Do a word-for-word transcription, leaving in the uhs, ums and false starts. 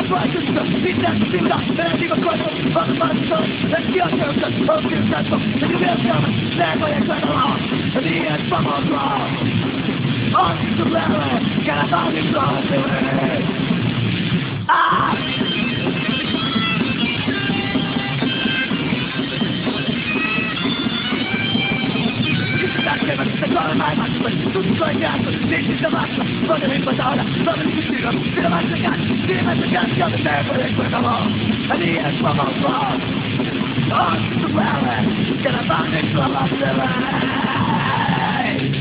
questo, intensità, relativo a questo, fatto fatto, e chi ha scelto, ho più senso, e di mio chiama, nego e quello là, e di è famoso. Ogni problema, che la fanno in braccio, ah! Se come mai faccio questo, tutto con il gatto, dici da basta, voglio mi patata, voglio mi giro, ti la mangio cazzo, ti mangio cazzo, io mi tempo di questo amore, e lì è come un po', ogni problema, che la fanno in tua parte,